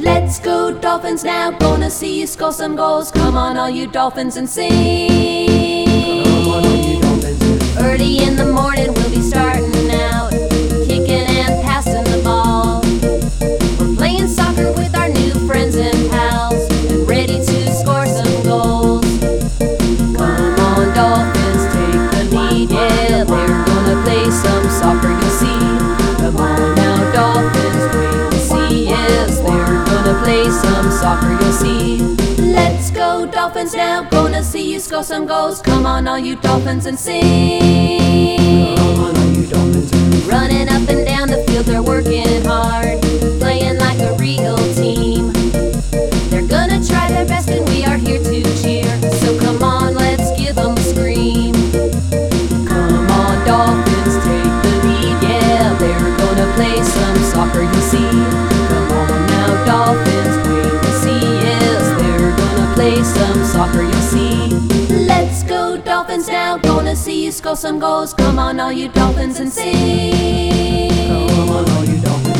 Let's go Dolphins now, gonna see you score some goals. Come on all you Dolphins and sing. Come on, all you Dolphins. Early in the morning we'll be starting out, kicking and passing the ball. We're playing soccer with our new friends and pals, and ready to score some goals. Come on Dolphins, take the lead, yeah, they're gonna play some soccer, you'll see. Come on now Dolphins, wait to see, yes, they're gonna play some soccer, you'll see. Let's go Dolphins now, gonna see you score some goals. Come on all you Dolphins and sing. Come on, all you Dolphins. Running up and down the field, they're working hard, playing like a real team. They're gonna try their best and we are here to cheer, so come on, let's give them a scream. Come on Dolphins, take the lead, yeah, they're gonna play some soccer, you'll see. Come on now Dolphins, wait to see, yes, they're gonna play some soccer, you'll see. Let's go Dolphins now, gonna see you score some goals. Come on all you Dolphins and sing. Come on, all you Dolphins.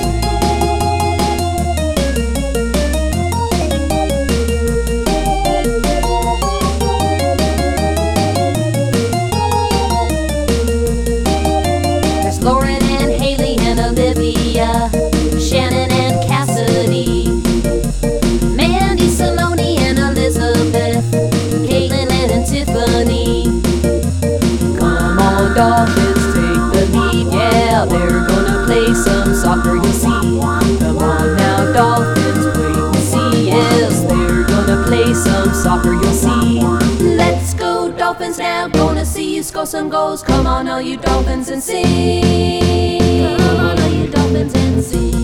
There's Lauren and Haley and Olivia, Shannon and Cassidy, Mandy, Simone and Elizabeth, Caitlin and Tiffany. Come on Dolphins, take the lead, yeah, they're gonna play some soccer, you see. Come on now Dolphins, wait to see, yes, they're gonna play some soccer, you'll see. Let's go Dolphins now, gonna see you score some goals. Come on all you Dolphins and sing. Come on all you Dolphins and sing.